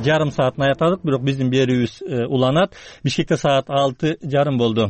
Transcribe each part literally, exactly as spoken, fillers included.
жарым саатын аятадык, бирок биздин берүүбүз уланат. Бишкекте саат алты жарым болду.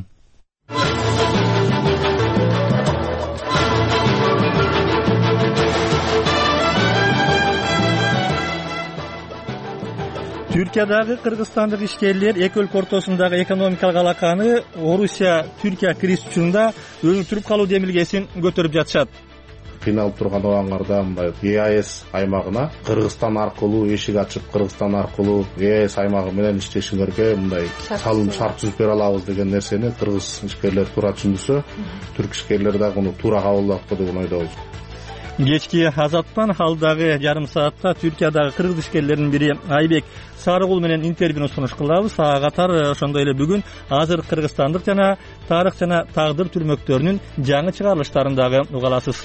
Түркиядагы кыргызстандык ишкерлер эки өлкө ортосундагы экономикалык алаканы Орусия-Түркия криз учурунда өнүктүрүп калуу демилгесин көтөрүп жатышат. Кыйналып турган убагыңарда мындай Е А Эс аймагына Кыргызстан аркылуу эшик ачып, Кыргызстан аркылуу Е А Эс аймагы менен иштешиңерге мындай салым шарт түзүп бере алабыз деген нерсени кыргыз ишкерлер туура түшүндүсө, түрк ишкерлери дагы муну туура кабыл алат деп ойдобуз. Кечки Азаттан алдагы жарым саатта Түркиядагы кыргыз ишкерлеринин бири Айбек Сарыгул менен интервьюну сунуш кылабыз. Ага катар ошондой эле бүгүн азыр кыргызстандык жана тарых жана тагдыр түрмөктөрүнүн жаңы чыгарылыштарын дагы уга аласыз.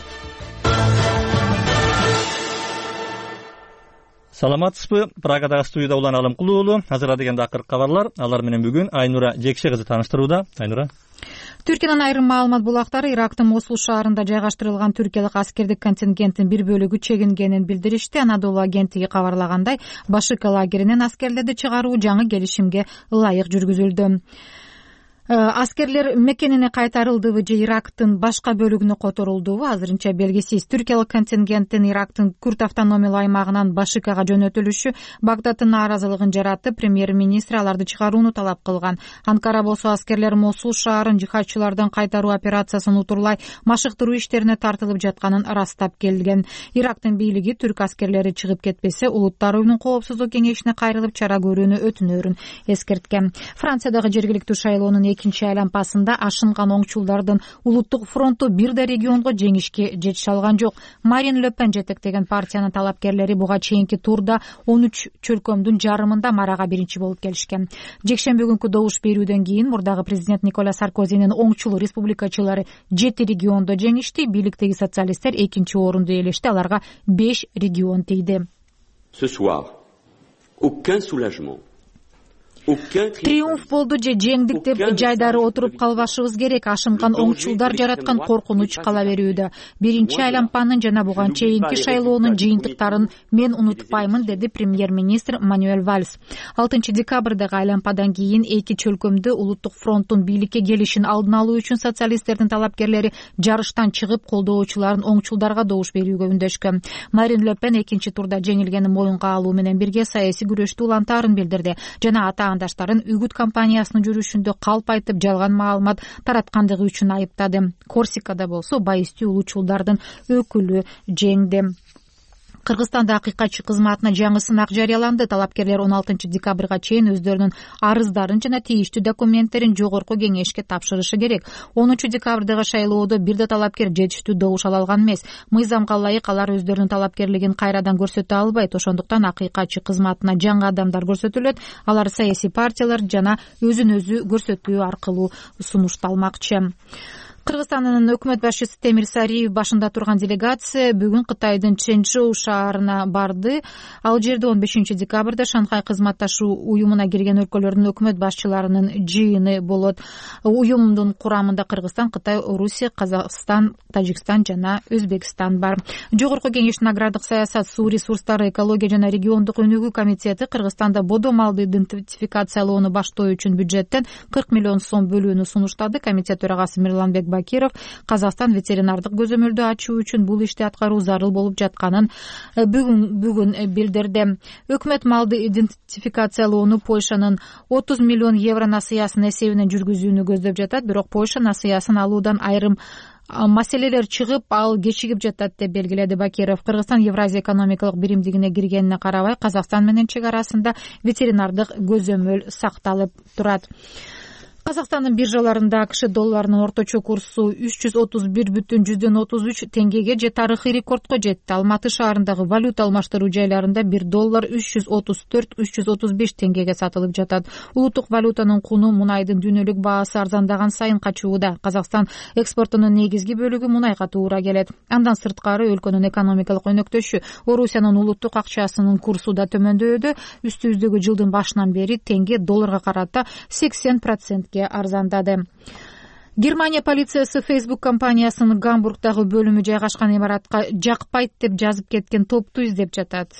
Саламатсызбы? Прагадагы студияда Улан Алымкулуу уулу. Азыр дегенде акыркы кабарлар. Алар менен бүгүн Айнура Жекше кызы тааныштырууда. Айнура. Түркиянын айрым маалымат булактары Ирактын Мосул шаарында жайгаштырылган түркиялык аскердик контингенттин бир бөлүгү чегингенин билдиришти. Анадолу агенттиги кабарлагандай, Башыка лагеринен аскерлерди чыгаруу жаңы келишимге ылайык жүргүзүлдү. Аскерлер мекенине кайтарылдыбы же Ирактын башка бөлүгүнө которулдубу азырынча белгисиз. Түркиялык контингенттин Ирактын Күрд автономиялык аймагынан Башыкага жөнөтүлүшү Багдадтын нааразылыгын жаратып, премьер-министр аларды чыгарууну талап кылган. Анкара болсо аскерлер Мосул шаарын жихадчылардан кайтаруу операциясын утурлай машыктыруу иштерине тартылып жатканын ырастап келген. Ирактын бийлиги түрк аскерлери чыгып кетпесе, Улуттар уюмунун коопсуздук кеңешине кайрылып чара көрүүнү өтүнөрүн эскерткен. Франциядагы жергиликтүү шайлоонун экинчи айланпасында ашынган оңчулдардын Улуттук фронту бир да регионго жеңишке жетише алган жок. Марин Ле Пен жетектеген партиянын талапкерлери буга чейинки турда он үч чөлкөмдүн жарымында марага биринчи болуп келишкен. Жекшемби күнкү добуш берүүдөн кийин мурдагы президент Николя Саркозинин оңчул республикачылары жети региондо жеңишти, бийликтеги социалисттер экинчи орунду ээлешти, аларга беш регион тийди. Ce soir, aucun soulagement. Триумф болду же жеңдик деп жайдары отуруп калбашыбыз керек. Ашынган оңчулдар жараткан коркунуч кала берүүдө. Биринчи айланпанын жана буга чейинки шайлоонун жыйынтыктарын мен унутпаймын, деди премьер-министр Мануэль Вальс. алтынчы декабрдагы айланпадан кийин эки чөлкөмдө Улуттук фронттун бийликке келишин алдын алуу үчүн социалисттердин талапкерлери жарыштан чыгып, колдоочуларын оңчулдарга добуш берүүгө үндөшкөн. Марин Ле Пен экинчи турда жеңилгенин моюнга алуу менен бирге саясий күрөштү улантаарын билдирди жана ата аңдаштарын үгүт кампаниясынын жүрүшүндө калп айтып жалган маалымат тараткандыгы үчүн айыптады. Корсикада болсо байыстуу улуучулдардын өкүлү жеңди. Кыргызстанда акыйкатчы кызматына жаңы сынак жарыяланды. Талапкерлер он алтынчы декабрга чейин өздөрүнүн арыздарын жана тийиштүү документтерин жогорку кеңешке тапшырышы керек. онунчу декабрдагы шайлоодо бир да талапкер жетиштүү добуш ала алган эмес. Мыйзамга ылайык алар өздөрүнүн талапкерлигин кайрадан көрсөтө албайт. Ошондуктан акыйкатчы кызматына жаңы адамдар көрсөтүлөт. Алар саясий партиялар жана өзүн өзү көрсөтүү аркылуу сунушталмакчы. Кыргызстандын өкмөт башчысы Темир Сариев башында турган делегация бүгүн Кытайдын Чэньчжоу шаарына барды. Ал жерде он бешинчи декабрда Шанхай кызматташуу уюмуна кирген өлкөлөрдүн өкмөт башчыларынын жыйыны болот. Уюмдун курамында Кыргызстан, Кытай, Орусия, Казакстан, Тажикстан жана Өзбекстан бар. Жогорку кеңештин агрардык саясат, суу ресурстары, экология жана региондук өнүгүү комитети Кыргызстанда бодо малды идентификациялоону баштоо үчүн бюджеттен кырк миллион сом бөлүүнү сунуштады. Комитет төрагасы Мирланбек Бакиров Казакстан ветеринардык көзөмөлдү ачуу үчүн бул ишти аткаруу зарыл болуп жатканын бүгүн бүгүн билдирди. Өкмөт малды идентификациялоону Польшанын отуз миллион евро насыясын эсебинен жүргүзүүнү көздөп жатат, бирок Польша насыясын алуудан айрым маселелер чыгып, ал кечигип жатат деп белгиледи Бакиров. Кыргызстан Евразия экономикалык биримдигине киргенине карабай, Казакстан менен чек арасында ветеринардык көзөмөл сакталып турат. Казакстандын биржаларында АКШ долларынын орточо курсу үч жүз отуз бир бүтүн жүздөн отуз үч теңгеге же тарыхый рекордко жетти. Алматы шаарындагы валюта алмаштыруу жайларында бир доллар үч жүз отуз төрт үч жүз отуз беш теңгеге сатылып жатат. Улуттук валютанын куну мунайдын дүйнөлүк баасы арзандаган сайын качууда. Казакстан экспортунун негизги бөлүгү мунайга туура келет. Андан сырткары өлкөнүн экономикалык өнөктөшү, Орусиянын улуттук акчасынын курсу да төмөндөдү. Үстүбүздөгү жылдын башынан бери теңге долларга карата сексен процентке арзандады. Германия полициясы Facebook компаниясынын Гамбургдагы бөлүмү жайгашкан имаратка жакпайт деп жазып кеткен топту издеп жатат.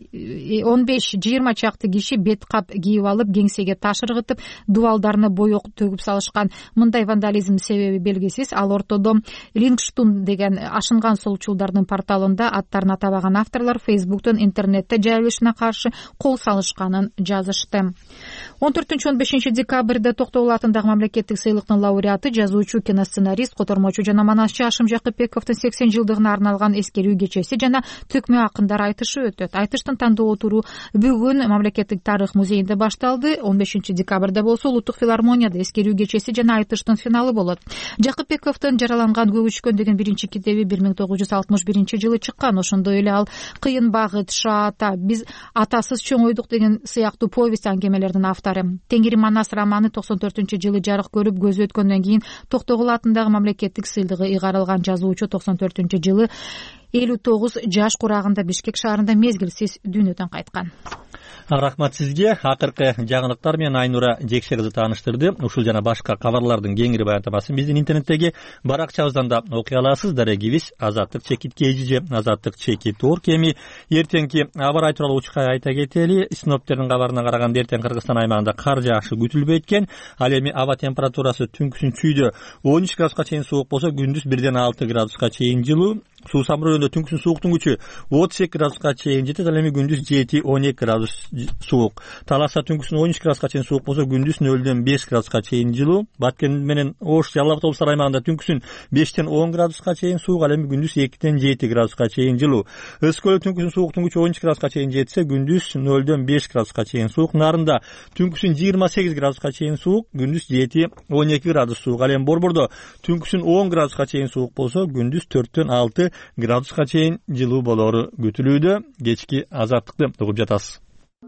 он беш жыйырма чакты киши бет кап кийип алып, кеңсеге таш ыргытып, дубалдарына боек төгүп салышкан. Мындай вандализм себеби белгисиз. Ал ортодо Лингштун деген ашынган солчулдардын порталында аттарын атабаган авторлор Facebook'тун интернетте жайылышына каршы кол салышканын жазышты. он төртүнчү он бешинчи декабрда Токтогул атындагы мамлекеттик сыйлыктын лауреаты, жазуучу, киносценарист, котормочу жана манасчы Ашым Жакыпбековдун сексен жылдыгына арналган эскерүү кечеси жана төкмө акындар айтышы өтөт. Айтыштын тандоо отуруу бүгүн Мамлекеттик тарых музейинде башталды. он бешинчи декабрда болсо Улуттук филармонияда эскерүү кечеси жана айтыштын финалы болот. Жакыпбековдун Жараланган көгүчкөн деген биринчи китеби бир миң тогуз жүз алтымыш биринчи жылы чыккан. Ошондой эле ал Кыйын багыт, Шаата, Биз атасыз чоңойдук деген сыяктуу повесть аңгемелердин автору. Теңири манас романы токсон төртүнчү жылы жарык көрүп, көзү өткөндөн кийин Токтогул атындагы мамлекеттик сыйлыгы ыйгарылган. Жазуучу токсон төртүнчү жылы элүү тогуз жаш курагында Бишкек шаарында мезгилсиз дүйнөдөн кайткан. Рахмат сизге. Акыркы жаңылыктар менен Айнура Жекше кызы тааныштырды. Ушул жана башка кабарлардын кеңири баяндамасын биздин интернеттеги баракчабыздан да окуй аласыз. Дарегибиз азаттык чекит кежи, азаттык чекит орг. Эми эртеңки аба ырайы тууралуу учка айта кетели. Синоптиктердин кабарына караганда эртең Кыргызстан аймагында кар жаашы күтүлбөйт экен. Ал эми аба температурасы түнкүсүн чүйдө он үч градуска чейин суук болсо, күндүз бирден алты градуска чейин жылуу. Суу Самыр районунда түнкүсүн сууктун күчү отуз эки градуска чейин жетет. Ал эми күндүз жети он эки градус суук. Таласа түнкүсүн он үч градуска чейин суук болсо, күндүз нөлдөн беш градуска чейин жылуу. Баткен менен Ош, Жалал Абад облустар аймагында түнкүсүн бештен он градуска чейин суук. Ал эми күндүз экиден жети градуска чейин жылуу. Өскөлдө түнкүсүн сууктун күчү он үч градуска чейин жетсе, күндүз нөлдөн беш градуска чейин суук. Нарында түнкүсүн жыйырма сегиз градуска чейин суук, күндүз жети он эки градус суук. Ал эми Борбордо түнкүсүн он градуска чейин суук болсо, күндүз төрттөн алты градуска чейин жылуу болору күтүлүүдө. Кечки азаттыкты угуп жатасыз.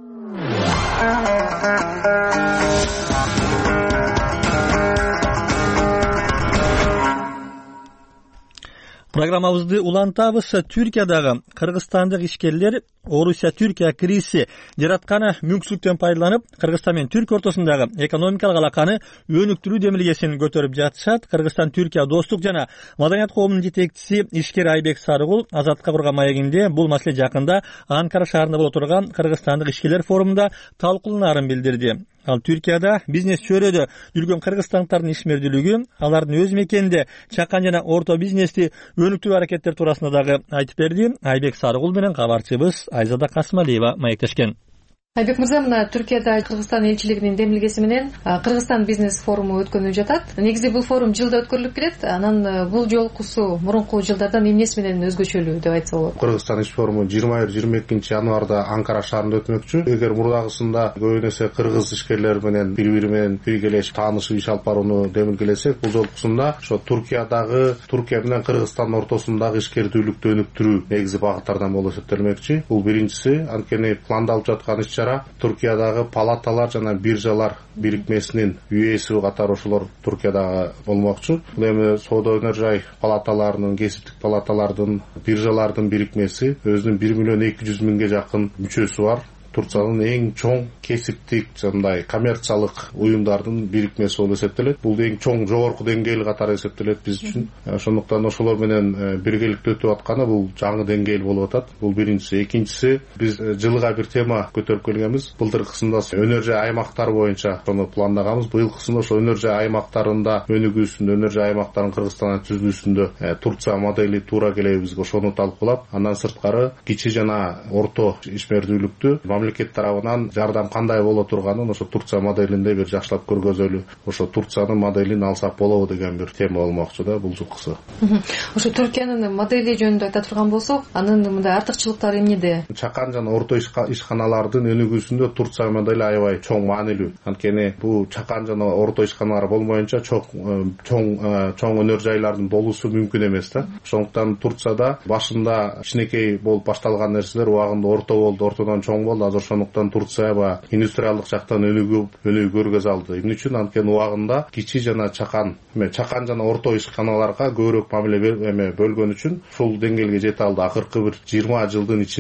Программабызды улантабыз. Түркиядагы кыргызстандык ишкерлер Орусия-Түркия кризи жараткан мүмкүнчүлүктөн пайдаланып, Кыргызстан менен Түркия ортосундагы экономикалык алаканы өнүктүрүү демилгесин көтөрүп жатышат. Кыргызстан-Түркия достук жана маданият коомунун жетекчиси ишкер Айбек Сарыгул Азаттыкка курган маегинде бул маселе жакында Анкара шаарында боло турган Кыргызстандык ишкерлер форумунда талкууланаарын билдирди. Ал Түркияда бизнес чөйрөдө жүргөн кыргызстандыктардын ишмердүүлүгү, алардын өз мекенинде чакан жана орто бизнести өнүктүрүү аракеттери туурасында дагы айтып берди. Айбек Сарыгул менен кабарчыбыз Айзада Касымалиева маектешкен. Айбек мырза, мына Түркияда Кыргызстан элчилигинин демилгеси менен Кыргызстан бизнес форуму өткөнүп жатат. Негизи бул форум жылда өткөрүлүп келет. Анан бул жолкусу мурунку жылдардан эмнеси менен өзгөчөлүү деп айтса болот? Кыргызстан иш форуму жыйырма бир жыйырма экинчи январда Анкара шаарында өтмөкчү. Эгер мурдагысында көбүн эсе кыргыз ишкерлер менен бири-бири менен биргелешип таанышып иш алып барууну демилгелесек, бул жолкусунда ошо Түркиядагы, Түркия менен Кыргызстан ортосундагы ишкердүүлүктү өнүктүрүү негизи багыттардан болуп эсептелмекчи. Бул биринчиси. Анткени пландалып жаткан иш Түркиядагы палаталар жана биржалар бирикмесинин үеси катары ошолор Түркиядагы болмокчу. Бул эми соода өнөр жай палаталарынын, кесиптик палаталардын, биржалардын бирикмеси, өзүнүн бир миллион эки жүз миңге жакын мүчөсү бар. Турциянын эң чоң кесиптик жандай коммерциялык уюмдардын бирикмеси болуп эсептелет. Бул эң чоң жогорку деңгээл катары эсептелет биз үчүн. Ошондуктан ошолор менен биргеликте өтүп атканы бул жаңы деңгээл болуп атат. Бул биринчиси. Экинчиси, биз жылга бир тема көтөрүп келгенбиз. Былтыркысында өнөр жай аймактар боюнча аны пландаганбыз. Быйылкысында ошо өнөр жай аймактарында өнүгүүсүндө, өнөр жай аймактарын Кыргызстанда түзүүсүндө Турция модели туура келеби бизге, ошону талкуулап, андан сырткары кичи жана орто ишмердүүлүктү мамлекет тарабынан жардам кандай боло турганын ошо Турция моделинде бир жакшылап көргөзөлү. Ошо Турциянын моделин алсак болобу деген бир тема болмокчу да бул жылкысы. Ошо Түркиянын модели жөнүндө айта турган болсок, анын мындай артыкчылыктары эмнеде? Чакан жана орто ишканалардын өнүгүүсүндө Турция модели аябай чоң маанилүү. Анткени бул чакан жана орто ишканалар болмоюнча чоң чоң чоң өнөр жайлардын болуусу мүмкүн эмес да. Ошондуктан Турцияда башында кичинекей болуп башталган нерселер убагында орто болду, ортодон чоң болду. Ошондуктан Турция ба индустриалдык жактан өнүгүп, өнүгүү көргөзө алды. Эмне үчүн? Анткени убагында кичи жана чакан, чакан жана орто ишканаларга көбүрөөк мамиле эме бөлгөн үчүн ушул деңгээлге жете алды акыркы бир жыйырма жылдын ичинде.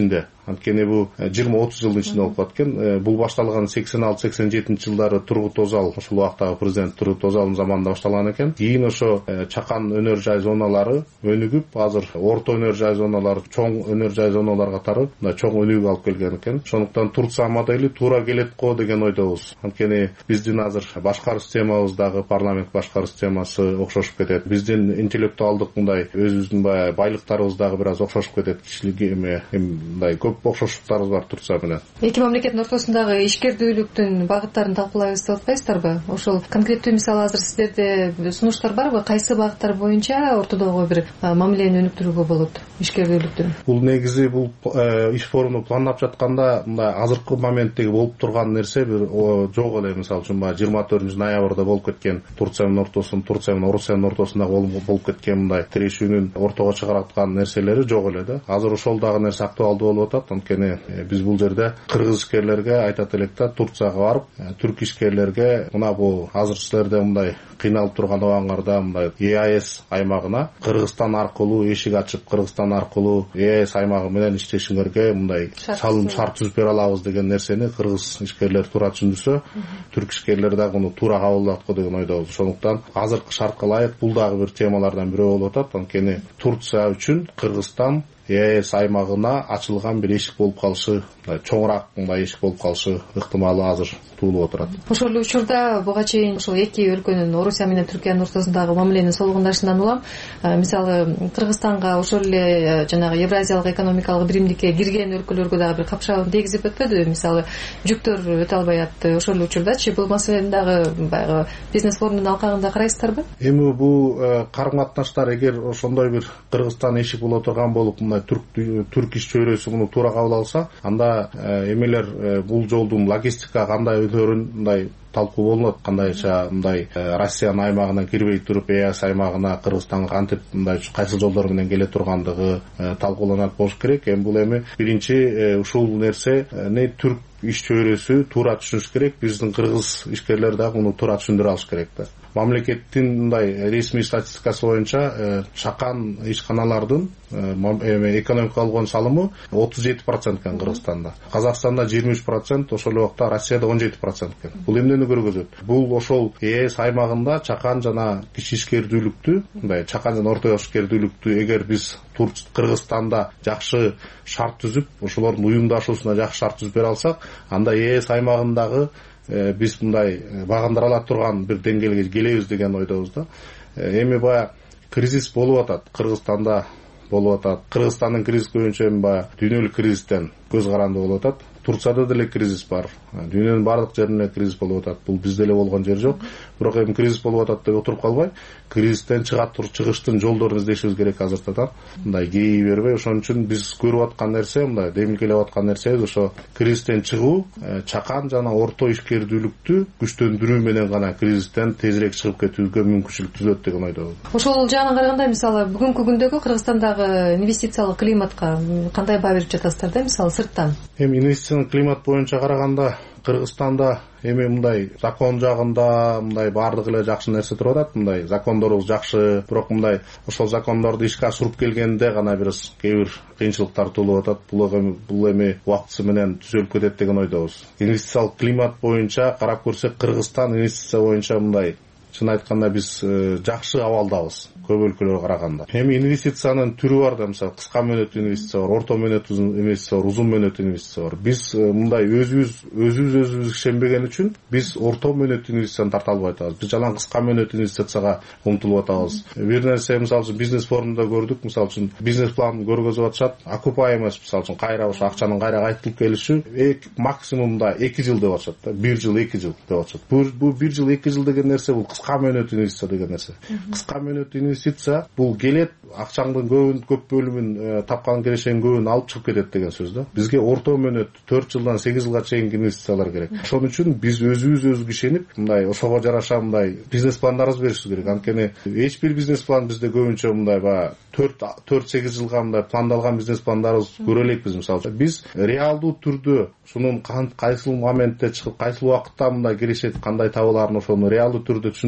анткени бул жыйырма отуз жылдын ичинде болуп калат экен. Бул башталган сексен алты сексен жетинчи жылдары Тургут Озал, ошол убактагы президент Тургут Озалдын заманында башталган экен. Кийин ошо чакан өнөр жай зоналары өнүгүп, азыр орто өнөр жай зоналары, чоң өнөр жай зоналар катары мындай чоң өнүгүү алып келген экен. Ошондуктан Турция модели туура келет го деген ойдобуз. Анткени биздин азыр башкаруу системабыздагы парламент башкаруу системасы окшошуп кетет. Биздин интеллектуалдык мындай өзүбүздүн баягы байлыктарыбыз дагы бир аз окшошуп кетет. Кишилик эме мындай көп окшоштуктарыбыз бар Турция менен. Эки мамлекеттин ортосундагы ишкердүүлүктүн багыттарын талкуулайбыз деп атпайсыздарбы? Ошол конкреттүү мисалы азыр сиздерде сунуштар барбы? Кайсы багыттар боюнча ортодогу бир мамилени өнүктүрүүгө болот ишкердүүлүктүн? Бул негизи бул иш форумду пландап жатканда мындай азыркы моменттеги болуп турган нерсе бир жок эле. Мисалы үчүн баягы жыйырма төртүнчү ноябрда болуп кеткен Турция менен ортосун, Турция менен Орусиянын ортосундагы болуп кеткен мындай тирешүүнүн ортого чыгараткан нерселери жок эле да. Азыр ошол дагы нерсе актуалдуу болуп атат. Анткени биз бул жерде кыргыз ишкерлерге айтат элек да, Турцияга барып, түрк ишкерлерге мына бул азыр силерде мындай кыйналып турган убагыңарда мындай Е А Эс аймагына Кыргызстан аркылуу эшик ачып, Кыргызстан аркылуу Е А Эс аймагы менен иштешиңерге мындай салым шарт түзүп бере алабыз деген нерсени кыргыз ишкерлер туура түшүндүрсө, түрк ишкерлер дагы муну туура кабылдат го деген ойдобуз. Ошондуктан азыркы шартка ылайык бул дагы бир темалардан бирөө болуп атат. Анткени Турция үчүн Кыргызстан Е А Эс аймагына ачылган бир эшик болуп калышы, чоңураак мындай эшик болуп калышы ыктымалы азыр туулуп отурат. Ошол эле учурда буга чейин ошол эки өлкөнүн, Орусия менен Түркиянын ортосундагы мамиленин солгундашынан улам, мисалы Кыргызстанга ошол эле жанагы Евразиялык экономикалык биримдикке кирген өлкөлөргө дагы бир капшагын тийгизип өтпөдүбү? Мисалы жүктөр өтө албай атты. Ошол эле учурдачы бул маселени дагы баягы бизнес форумдун алкагында карайсыздарбы? Эми бул карым катнаштар эгер ошондой бир Кыргызстан эшик боло турган болуп, мындай түрк түрк иш чөйрөсү муну туура кабыл алса, анда эмелер бул жолдун логистика кандай өтөрүн мындай талкуу болунот. Кандайча мындай Россиянын аймагынан кирбей туруп Е А Эс аймагына Кыргызстанга кантип мындай кайсыл жолдор менен келе тургандыгы талкууланат болуш керек. Эми бул эми биринчи ушул нерсени түрк иш чөйрөсү туура түшүнүш керек. Биздин кыргыз ишкерлер дагы муну туура түшүндүрө алыш керек да. Мамлекеттин мындай ресми статистикасы боюнча чакан ишканалардын экономикага болгон салымы отуз жети процент экен Кыргызстанда. Казакстанда жыйырма үч процент, ошол эле убакта Россияда он жети процент экен. Бул эмнени көргөзөт? Бул ошол Е А Эс аймагында чакан жана кичи ишкердүүлүктү, мындай чакан жана орто ишкердүүлүктү эгер биз Кыргызстанда жакшы шарт түзүп, ошолордун уюмдашуусуна жакшы шарт түзүп бере алсак, анда Е А Эс аймагындагы биз мындай багындыра ала турган бир деңгээлге келебиз деген ойдобуз да. Эми баягы кризис болуп атат, Кыргызстанда болуп атат. Кыргызстандын кризис боюнча эми баягы дүйнөлүк кризистен көз каранды болуп атат. Турцияда деле кризис бар. Дүйнөнүн бардык жеринде кризис болуп атат. Бул бизде эле болгон жер жок. Бирок эми кризис болуп атат деп отуруп калбай, кризистен чыгат туруп чыгыштын жолдорун издешибиз керек азыртадан. Мындай кейи бербей, ошон үчүн биз көрүп аткан нерсе, мындай демилгелеп аткан нерсебиз ошо кризистен чыгуу, чакан жана орто ишкердүүлүктү күчтөндүрүү менен гана кризистен тезирээк чыгып кетүүгө мүмкүнчүлүк түзөт деген ойдобуз. Ошол жагынан караганда, мисалы бүгүнкү күндөгү Кыргызстандагы инвестициялык климатка кандай баа берип жатасыздар да, мисалы сырттан? Эми инвестициялык климат боюнча караганда Кыргызстанда эми мындай закон жагында мындай баардык эле жакшы нерсе туруп атат. Мындай закондорубуз жакшы, бирок мындай ошол закондорду ишке ашырып келгенде гана бир кээ бир кыйынчылыктар туулуп атат. Бул эми бул эми убактысы менен түзөлүп кетет деген ойдобуз. Инвестициялык климат боюнча карап көрсөк, Кыргызстан инвестиция боюнча мындай чын айтканда биз жакшы абалдабыз көп өлкөлөргө караганда. Эми инвестициянын түрү бар да, мисалы кыска мөөнөттүү инвестиция бар, орто мөөнөттүү инвестиция бар, узун мөөнөттүү инвестиция бар. Биз мындай өзүбүз өзүбүз өзүбүз ишенбеген үчүн биз орто мөөнөттүү инвестицияны тарта албай атабыз. Биз жалаң кыска мөөнөттүү инвестицияга умтулуп атабыз. Бир нерсе мисалы үчүн бизнес форумда көрдүк, мисалы үчүн бизнес план көргөзүп атышат, окупаемость мисалы үчүн кайра ошо акчанын кайра кайтылып келиши максимумда эки жыл деп атышат да, бир жыл эки жыл деп атышат. Бул бир жыл эки жыл деген нерсе бул кыска мөөнөттүү инвестиция деген нерсе. Кыска мөөнөттүү инвестиция бул келет, акчаңдын көбүн көп бөлүмүн тапкан келешегин көбүн алып чыгып кетет деген сөз да. Бизге орто мөөнөт төрт жылдан сегиз жылга чейинки инвестициялар керек. Ошон үчүн биз өзүбүз өзүбүзгө ишенип, мындай ошого жараша мындай бизнес пландарыбызды беришибиз керек. Анткени эч бир бизнес план бизде көбүнчө мындай баягы төрт сегиз жылга мындай пландалган бизнес пландарыбыз көрө элекпиз. Мисалы биз реалдуу түрдө ушунун кайсыл моментте чыгып, кайсыл убакытта мындай кирешет, кандай табыларын ошону реалдуу түрдө түшүндүрүп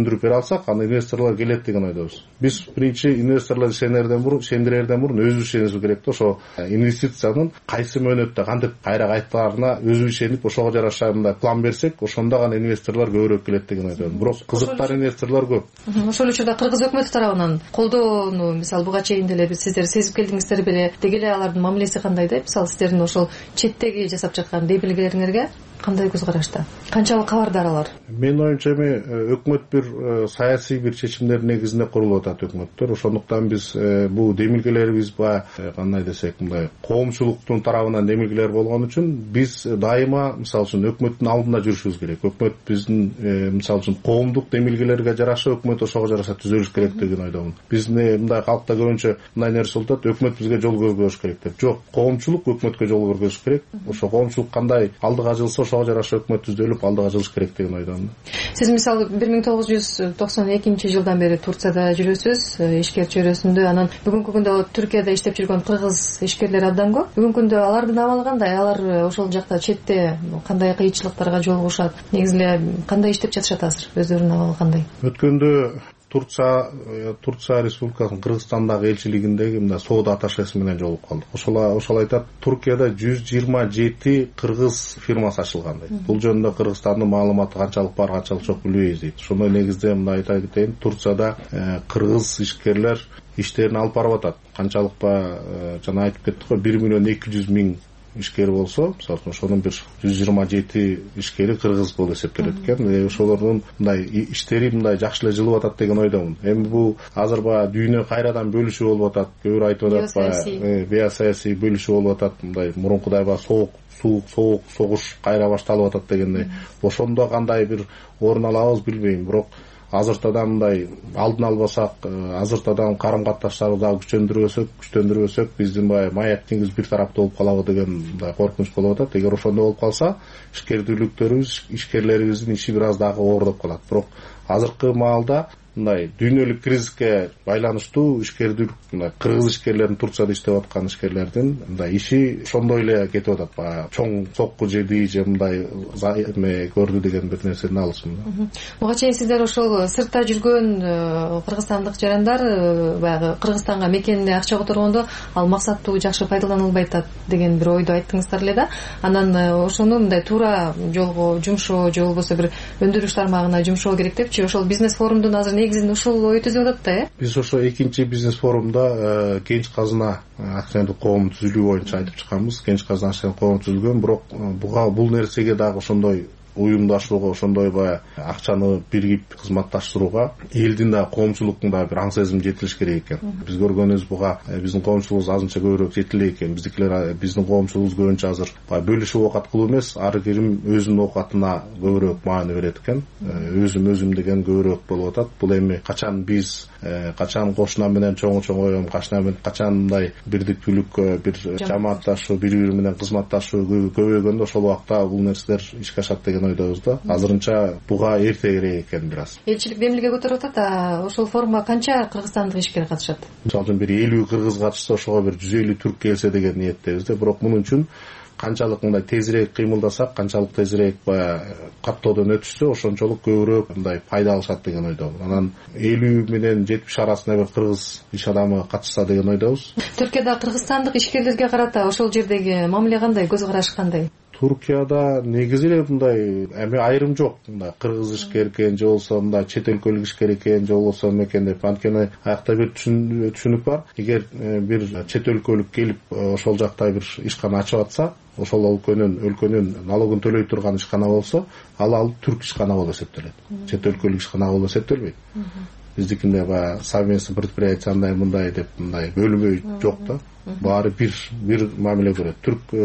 түшүндүрүп бере алсак, анда инвесторлор келет деген ойдобуз. Биз биринчи инвесторлор ишенерден мурун, ишендирерден мурун өзүбүз ишенишибиз керек да, ошо инвестициянын кайсы мөөнөттө кантип кайра кайтарына өзүбүз ишенип, ошого жараша мындай план берсек, ошондо гана инвесторлор көбүрөөк келет деген ойдомун. Бирок кызыктар инвесторлор көп. Ошол учурда кыргыз өкмөтү тарабынан колдоону, мисалы буга чейин деле сиздер сезип келдиңиздер беле, деги эле алардын мамилеси кандай да? Мисалы сиздердин ошол четтеги жасап жаткан демилгелериңерге кандай көз карашта? Канчалык кабардар алар? Менин оюмча эми өкмөт бир саясий бир чечимдер негизинде курулуп атат өкмөттөр. Ошондуктан биз бул демилгелерибиз баягы кандай десек, мындай коомчулуктун тарабынан демилгелер болгон үчүн биз дайыма мисалы үчүн өкмөттүн алдында жүрүшүбүз керек. Өкмөт биздин мисалы үчүн коомдук демилгелерге жараша өкмөт ошого жараша түзөлүш керек деген ойдомун. Биз мындай калкта көбүнчө мындай нерсе болуп атат, өкмөт бизге жол көргөзүш керек деп. Жок, коомчулук өкмөткө жол көргөзүш керек. Ошо коомчулук кандай алдыга жылса, ошого жараша өкмөт түзөлүп алдыга жылыш керек деген ойдомун. Сиз мисалы бир миң тогуз жүз токсон экинчи жылдан бери Турцияда жүрөсүз, ишкер чөйрөсүндө. Анан бүгүнкү күндө Түркияда иштеп жүргөн кыргыз ишкерлер абдан көп. Бүгүнкү күндө алардын абалы кандай? Алар ошол жакта четте кандай кыйынчылыктарга жолугушат? Негизи эле кандай иштеп жатышат азыр? Өздөрүнүн абалы кандай? Өткөндө Турция Турция Республикасынын Кыргызстандагы элчилигиндеги мындай соода аташеси менен жолугуп калдык. Ошол ошол айтат, Туркияда жүз жыйырма жети кыргыз фирмасы ачылган дейт. Бул жөнүндө Кыргызстандын маалыматы канчалык бар, канчалык жок билбейбиз дейт. Ошондой негизде мындай айта кетейин, Турцияда кыргыз ишкерлер иштерин алып барып атат. Канчалык ба жана айтып кеттик го, бир миллион эки жүз миң ишкер болсо, мисалы үчүн ошонун бир жүз жыйырма жети ишкери кыргыз болуп эсептелет экен. Ошолордун мындай иштери мындай жакшы эле жылып атат деген ойдомун. Эми бул азыр баягы дүйнө кайрадан бөлүшүү болуп атат. Көбүрөөк айтып атат, баягы биосаясий бөлүшүү болуп атат. Мындай мурункудай баягы соок, суук, соок согуш кайра башталып атат дегендей. Ошондо кандай бир орун алабыз билбейм, бирок азыртадан мындай алдын албасак, азыртадан карым катнаштарды дагы күчтөндүрбөсөк, күчтөндүрбөсөк, биздин баягы маек деңиз бир тарапта болуп калабы деген мындай коркунуч болуп атат. Эгер ошондой болуп калса, ишкердүүлүктөрүбүз, ишкерлерибиздин иши бир аз дагы ооруп калат. Бирок азыркы маалда мындай дүйнөлүк кризиске байланыштуу ишкердүүлүк, мындай кыргыз ишкерлердин, Турцияда иштеп аткан ишкерлердин мындай иши ошондой эле кетип атат. Баягы чоң сокку жеди же мындай эме көрдү деген бир нерседен алысмын. Буга чейин сиздер ошол сыртта жүргөн кыргызстандык жарандар баягы Кыргызстанга мекенине акча которгондо ал максаттуу жакшы пайдаланылбай атат деген бир ойду айттыңыздар эле да. Анан ошону мындай туура жолго жумшоо же болбосо бир өндүрүш тармагына жумшоо керек депчи. Ошол бизнес форумдун азыр негизинде ушул ой түзүп атат да, э? Биз ошо экинчи бизнес форумда Кенч Казына акционерлик коом түзүлүү боюнча айтып чыкканбыз. Кенч Казына акционерлик коом түзүлгөн, бирок буга бул нерсеге дагы ошондой уюмдашууга, ошондой баягы акчаны биригип кызматташтырууга элдин да коомчулуктун да бир аң сезим жетилиш керек экен. Биз көргөнүбүз буга биздин коомчулугубуз азынча көбүрөөк жетиле экен. Биздикилер биздин коомчулугубуз көбүнчө азыр баягы бөлүшүп оокат кылуу эмес, ар ким өзүнүн оокатына көбүрөөк маани берет экен. Өзүм өзүм деген көбүрөөк болуп атат. Бул эми качан биз, качан кошуна менен чоң-чоң оюм, качан качан мындай бирдиктүүлүккө, бир жамаатташуу, бири-бири менен кызматташуу көбөйгөндө ошол убакта бул нерселер ишке ашат деген ойдобуз да. Азырынча буга эрте керек экен бир аз. Элчилик демилге көтөрүп атат. Ошол форумга канча кыргызстандык ишкер катышат? Мисалы үчүн бир элүү кыргыз катышса, ошого бир жүз элүү түрк келсе деген ниеттебиз да. Бирок мунун үчүн канчалык мындай тезирээк кыймылдасак, канчалык тезирээк баягы каттоодон өтүшсө, ошончолук көбүрөөк мындай пайда алышат деген ойдомун. Анан элүү менен жетимиш арасында бир кыргыз иш адамы катышса деген ойдобуз. Түркияда кыргызстандык ишкерлерге карата ошол жердеги мамиле кандай, көз караш кандай? Туркияда негизи эле мындай эми айрым жок. Мындай кыргыз ишкер экен же болсо мындай чет өлкөлүк ишкер экен же болбосо мекен деп. Анткени аякта бир түшүнүк бар. Эгер бир чет өлкөлүк келип ошол жакта бир ишкана ачып атса, ошол өлкөнүн өлкөнүн налогун төлөй турган ишкана болсо, ал ал түрк ишкана болуп эсептелет. Чет өлкөлүк ишкана болуп эсептелбейт. Биздикинде баягы совместный предприятие андай мындай деп мындай бөлүмөй жок да. Баары бир бир мамиле көрөт.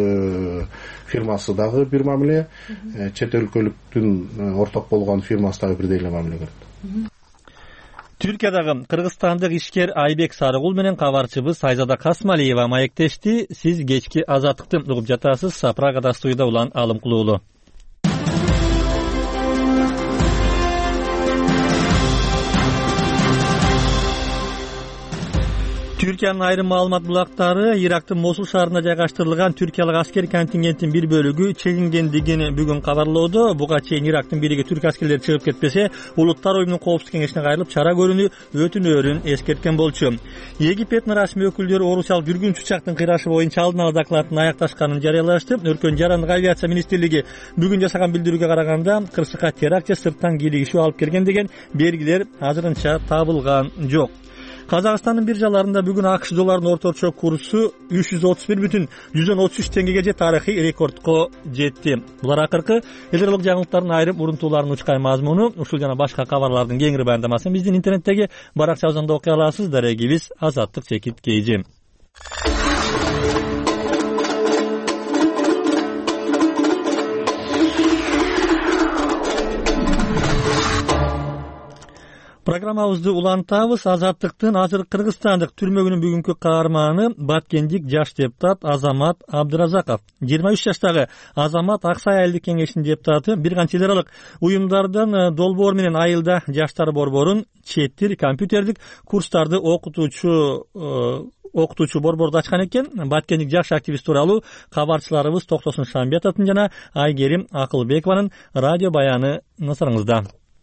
Түрк фирмасы дагы бир мамиле, чет өлкөлүктүн орток болгон фирмасы дагы бирдей эле мамиле көрөт. Түркиядагы кыргызстандык ишкер Айбек Сарыгул менен кабарчыбыз Айзада Касмалиева маектешти. Сиз кечки Азаттыкты угуп жатасыз. Прагада студияда улан Алым Кулуулу. Түркиянын айрым маалымат булактары Ирактын Мосул шаарына жайгаштырылган түркиялык аскер контингенттин бир бөлүгү чегингендигин бүгүн кабарлоодо. Буга чейин Ирактын бириги түрк аскерлери чыгып кетпесе, Улуттар уюмунун коопсуздук кеңешине кайрылып чара көрүүнү өтүнөөрүн эскерткен болчу. Египеттин расмий өкүлдөрү орусиялык жүргүнчү учактын кыйрашы боюнча алдын ала докладын аякташканын жарыялашты. Өркөн жарандык авиация министрлиги бүгүн жасаган билдирүүгө караганда кырсыкка теракт же сырттан кийлигишүү алып келген деген белгилер азырынча табылган жок. Казакстандын биржаларында бүгүн АКШ долларынын орточо курсу үч жүз отуз бир бүтүн жүздөн отуз үч теңгеге же тарыхый рекордко жетти. Булар акыркы элдерлик жаңылыктардын айрым урунтууларынын учкай мазмуну. Ушул жана башка кабарлардын кеңири баяндамасын биздин интернеттеги баракчабыздан окуй аласыз. Дарегибиз Азаттык Чекит Кейжи. Программабызды улантабыз. Азаттыктын азыр кыргызстандык түрмөгүнүн бүгүнкү каарманы баткендик жаш депутат Азамат Абдыразаков. жыйырма үч жаштагы Азамат Аксай айылдык кеңешинин депутаты бир канча эл аралык уюмдардан долбоор менен айылда жаштар борборун, четтир, компьютердик курстарды окутуучу окутуучу борборду ачкан экен. Баткендик жаш активист тууралуу кабарчыларыбыз Токтосун Шамбетовдун жана Айгерим Акылбекованын радио баяны назарыңызда.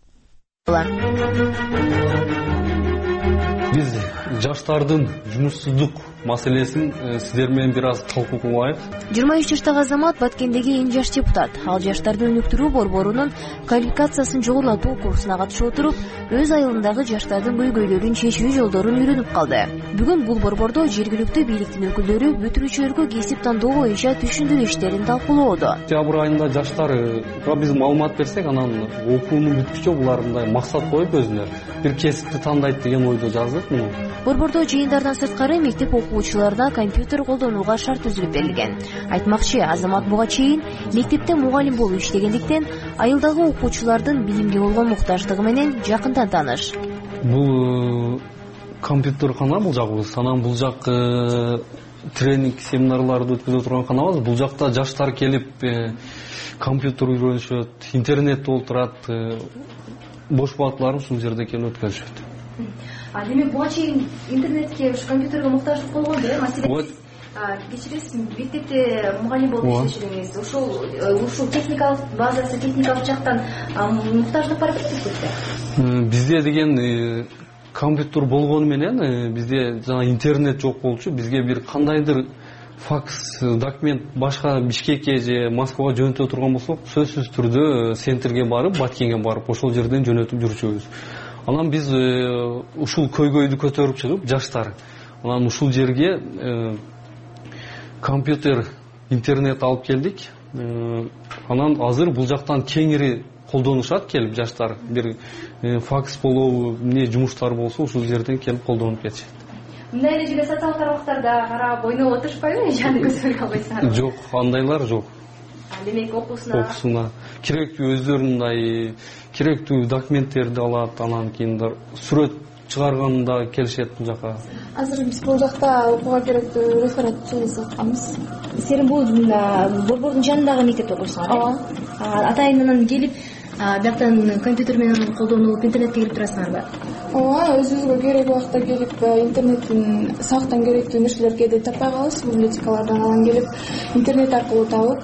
Биз жаштардын жумушсуздук маселесин сиздер менен бир аз талкуу кылайык. жыйырма үч жаштагы Азамат Баткендеги эң жаш депутат. Ал жаштарды өнүктүрүү борборунун квалификациясын жогорулатуу курсуна катышып отуруп, өз айылындагы жаштардын көйгөйлөрүн чечүү жолдорун үйрөнүп калды. Бүгүн бул борбордо жергиликтүү бийликтин өкүлдөрү бүтүрүүчүлөргө кесип тандоо боюнча түшүндүрүү иштерин талкуулоодо. Октябрь айында жаштарга биз маалымат берсек, анан окууну бүткүчө булар мындай максат коюп өзүнө бир кесипти тандайт деген ойдо жаздык муну. Борбордо жыйындардан сырткары мектеп окуучуларына компьютер колдонууга шарт түзүлүп берилген. Айтмакчы, Азамат буга чейин мектепте мугалим болуп иштегендиктен айылдагы окуучулардын билимге болгон муктаждыгы менен жакындан тааныш. Бул компьютеркана бул жагыбыз. Анан бул жак тренинг семинарларды өткөзө турган канабыз. Бул жакта жаштар келип компьютер үйрөнүшөт, интернетте олтурат, бош убакытларын ушул жерде келип өткөрүшөт. А демек буга чейин интернетке, ушу компьютерге муктаждык болгонду, э? Маселен кечиресиз, мектепте мугалим болуп иштешиңиз, ушул ушул техникалык базасы, техникалык жактан муктаждык бар экенби? Бизде деген компьютер болгону менен бизде жана интернет жок болчу. Бизге бир кандайдыр факс, документ башка Бишкекке же Москвага жөнөтө турган болсок, сөзсүз түрдө центрге барып, Баткенге барып, ошол жерден жөнөтүп жүрчүбүз. Анан биз ушул көйгөйдү көтөрүп чыгып, жаштар анан ушул жерге компьютер, интернет алып келдик. Анан азыр бул жактан кеңири колдонушат келип жаштар. Бир факс болобу, эмне жумуштар болсо ушул жерден келип колдонуп кетишет. Мындай эле жерде социалдык тармактарда карап ойноп отурушпайбы? Жаны көзгөргө албайсыңар. Жок, андайлар жок. Демек окуусуна окуусуна керектүү өздөрүнүн керектүү документтерди алат, анан кийин сүрөт чыгарганда келишет бул жака. Азыр биз бул жакта окууга керектүү реферат чыгызып атканбыз. Сен бул борбордун жанындагы мектепте окуйсуңар, э? Ооба. Атайынан келип, бияктан компьютер менен колдонуп, интернетке кирип турасыңарбы? Ооба, өзүбүзгө керек убакта келип, интернеттин сактан керектүү нерселерди кээде таппай калабыз, библиотекалардан анан келип, интернет аркылуу табып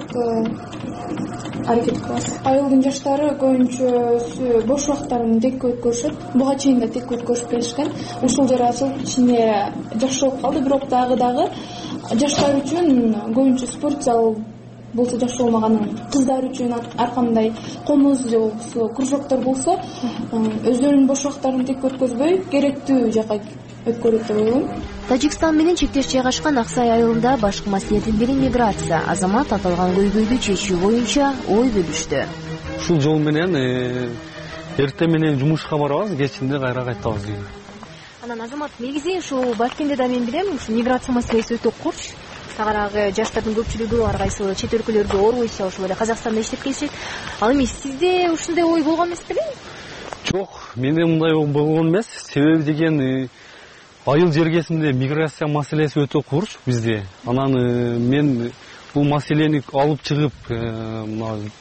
аракет кылабыз. Айылдын жаштары көбүнчөсү бош убактарын текке өткөрүшөт. Буга чейин да текке өткөрүп келишкен. Ушул жер ачылып, ичине жакшы болуп калды, бирок дагы дагы жаштар үчүн көбүнчө спорт зал болсо жакшы болмаганын, кыздар үчүн ар кандай комуз же болбосо кружоктор болсо, өздөрүнүн бош убактарын текке өткөзбөй, керектүү жака өткөрөт деп ойлойм. Тажикстан менен чектеш жайгашкан Аксай айылында башкы маселелердин бири миграция. Азамат аталган көйгөйдү чечүү боюнча ой бөлүштү. Ушул жол менен эртең менен жумушка барабыз, кечинде кайра кайтабыз дейм. Анан Азамат, негизи ушул Баткенде да мен билем, ушул миграция маселеси өтө курч. Сагарагы жаштардын көпчүлүгү ар кайсы чет өлкөлөргө Орусия, ошол эле Казакстанда иштеп келишет. Ал эми сизде ушундай ой болгон эмес белең? Жок, менде мындай ой болгон эмес. Себеби деген айыл жергесинде миграция маселеси өтө курч бизде. Анан мен бул маселени алып чыгып,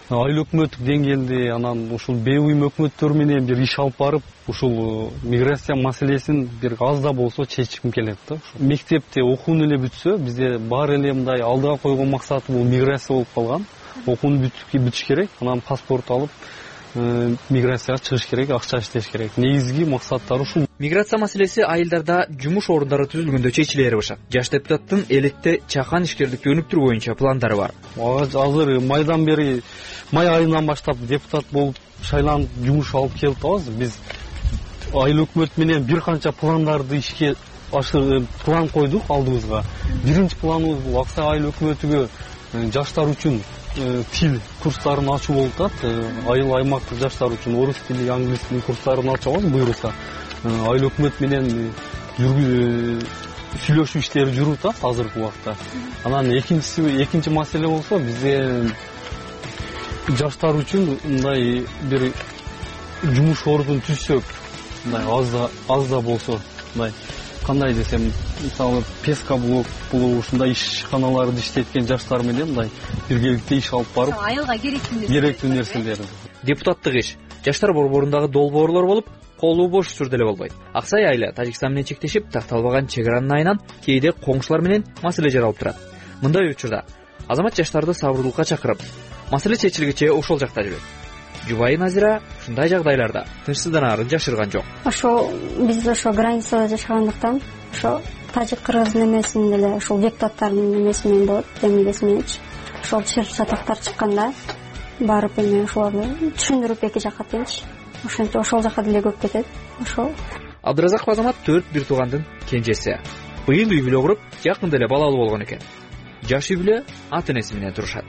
айыл өкмөттүк деңгээлде анан ушул бейуюм өкмөттөр менен бир иш алып барып ушул миграция маселесин бир аз да болсо чечким келет да. Мектепте окууну эле бүтсө, бизде баары эле мындай алдыга койгон максаты бул миграция болуп калган. Окууну бүтүш керек, анан паспорт алып миграцияга чыгыш керек, акча иштеш керек. Негизги максаттары ушул. Миграция маселеси айылдарда жумуш орундары түзүлгөндө чечиле баштады. Жаш депутаттын элетте чакан ишкерликти өнүктүрүү боюнча пландары бар. Азыр майдан бери, май айынан баштап депутат болуп шайланып жумуш алып келип атабыз. Биз айыл өкмөт менен бир канча пландарды ишке ашырып план койдук алдыбызга. Биринчи планыбыз бул Аксай айыл өкмөтүгө жаштар үчүн тил курстарын ачуу болуп атат. Айыл аймактык жаштар үчүн орус тили, англис тили курстарын ачабыз буюрса. Айыл өкмөт менен сүйлөшүү иштери жүрүп атат азыркы убакта. Анан экинчиси, экинчи маселе болсо, бизде жаштар үчүн мындай бир жумуш ордун түзсөк, мындай аз да аз да болсо, мындай кандай десем, мисалы песка блок болуп ушундай ишканаларды иштеткен жаштар менен мындай биргеликте иш алып барып, айылга керектүү керектүү нерселер. Депутаттык иш жаштар борборундагы долбоорлор болуп, колу бош түрдө эле болбойт. Аксай айылы Тажикстан менен чектешип, такталбаган чек аранын айынан кээде коңшулар менен маселе жаралып турат. Мындай учурда азамат жаштарды сабырдуулукка чакырып, маселе чечилгиче ошол жакта жүрөт. Жубайы Назира ушундай жагдайларда тынчсызданарын жашырган жок. Ошо биз ошо границада жашагандыктан, ошо тажик кыргыз немесин деле ушул депутаттардын немеси менен болот, демилгеси мененчи. Ошол чыр чатактар чыкканда барып эме ошолорду түшүндүрүп эки жакка тенчи. Ошентип ошол жака деле көп кетет. Ошол. Абдыразаков Азамат төрт бир туугандын кенжеси. Быйыл үй бүлө куруп, жакында эле балалуу болгон экен. Жаш үй бүлө ата энеси менен турушат.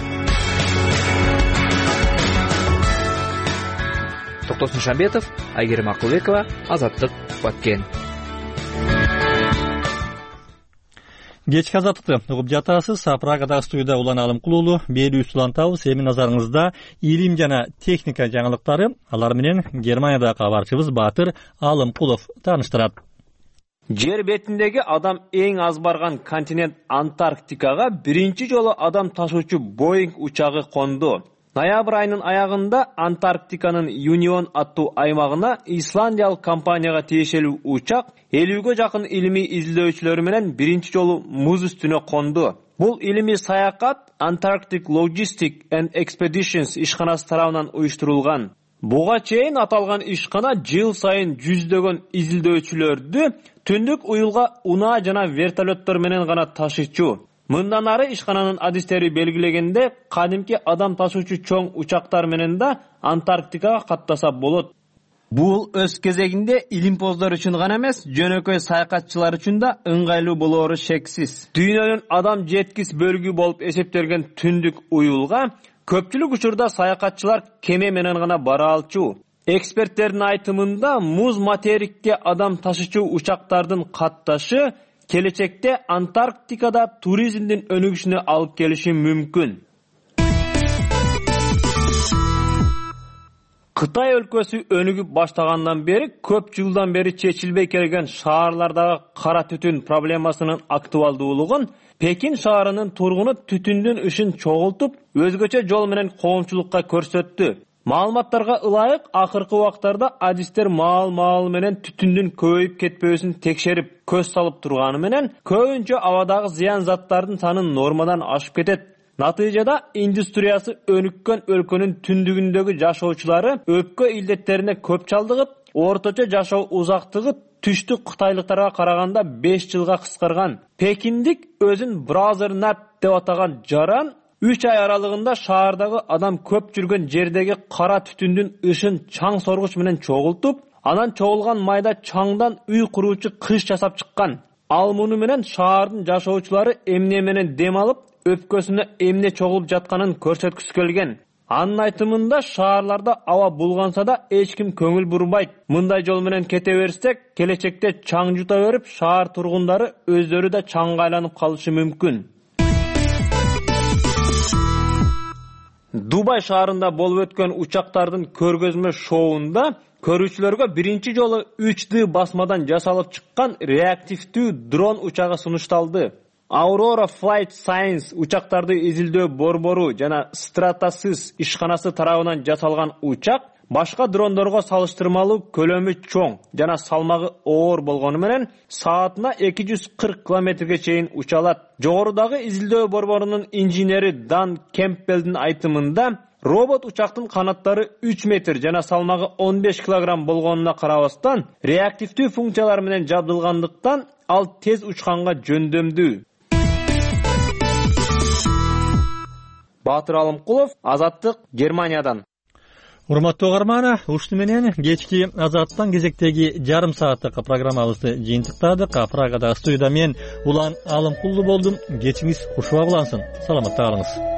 Токтосун Шамбетов, Айгерим Акылбекова, Азаттык, Баткен. Кечки азаттыкты угуп жатасыз. Прагадагы студияда Улан Алымкулуулу, берүүсү улантабыз. Эми назарыңызда илим жана техника жаңылыктары, алар менен Германияда кабарчыбыз Баатыр Алымкулов тааныштырат. Жер бетиндеги адам эң аз барган континент Антарктикага биринчи жолу адам ташуучу Боинг учагы конду. Ноябрь айынын аягында Антарктиканын Юнион аттуу аймагына исландиялык компанияга тиешелүү учак элүүгө жакын илимий изилдөөчүлөр менен биринчи жолу муз үстүнө конду. Бул илимий саякат Antarctic Logistics and Expeditions ишканасы тарабынан уюштурулган. Буга чейин аталган ишкана жыл сайын жүздөгөн изилдөөчүлөрдү түндүк уюлга унаа жана вертолеттор менен гана ташыйчу. Мындан ары ишкананын адистери белгилегенде, кадимки адам ташуучу чоң учактар менен да Антарктикага каттаса болот. Бул өз кезегинде илимпоздор үчүн гана эмес, жөнөкөй саякатчылар үчүн да ыңгайлуу болоору шексиз. Дүйнөнүн адам жеткис бөлүгү болуп эсептелген түндүк уюлга көпчүлүк учурда саякатчылар кеме менен гана бара алчу. Эксперттердин айтымында, муз материкке адам ташуучу учактардын катташы келечекте Антарктикада туризмдин өнүгүшүнө алып келиши мүмкүн. Кытай өлкөсү өнүгүп баштагандан бери көп жылдан бери чечилбей келген шаарлардагы кара түтүн проблемасынын актуалдуулугун Пекин шаарынын тургуну түтүндүн ишин чогултуп, өзгөчө жол менен коомчулукка көрсөттү. Маалыматтарга ылайык, акыркы убактарда адистер маал-маал менен түтүндүн көбөйүп кетпөөсүн текшерип, көз салып турганы менен, көбүнчө абадагы зыян заттардын саны нормадан ашып кетет. Натыйжада индустриясы өнүккөн өлкөнүн түндүгүндөгү жашоочулары өпкө илдеттерине көп чалдыгып, орточо жашоо узактыгы түштүк кытайлыктарга караганда беш жылга кыскарган. Пекиндик өзүн Brother Nat деп атаган жаран үч ай аралыгында шаардагы адам көп жүргөн жердеги кара түтүндүн ышын чаң соргуч менен чогултуп, анан чогулган майда чаңдан үй куруучу кыш жасап чыккан. Ал муну менен шаардын жашоочулары эмне менен дем алып, өпкөсүнө эмне чогулуп жатканын көрсөткүсү келген. Анын айтымында шаарларда аба булганса да эч ким көңүл бурбайт. Мындай жол менен кете берсек, келечекте чаң жута берип, шаар тургундары өздөрү да чаңга айланып калышы мүмкүн. Дубай шаарында болуп өткөн учактардын көргөзмө шоуунда көрүүчүлөргө биринчи жолу үч дэ басмадан жасалып чыккан реактивдүү дрон учагы сунушталды. Aurora Flight Science учактарды изилдөө борбору жана Stratasys ишканасы тарабынан жасалган учак башка дрондорго салыштырмалуу көлөмү чоң жана салмагы оор болгону менен саатына эки жүз кырк километрге чейин уча алат. Жогорудагы изилдөө борборунун инженери Дан Кемпбелдин айтымында робот учактын канаттары үч метр жана салмагы он беш килограмм болгонуна карабастан реактивдүү функциялар менен жабдылгандыктан ал тез учканга жөндөмдүү. Батыр Алымкулов, Азаттык, Германиядан. Урматтуу угарман, ушуну менен кечки Азаттан кезектеги жарым сааттык программабызды жыйынтыктадык. Прагада студияда мен Улан Алымкулов болдум. Кечиңиз кушуа улансын. Саламатта калыңыз.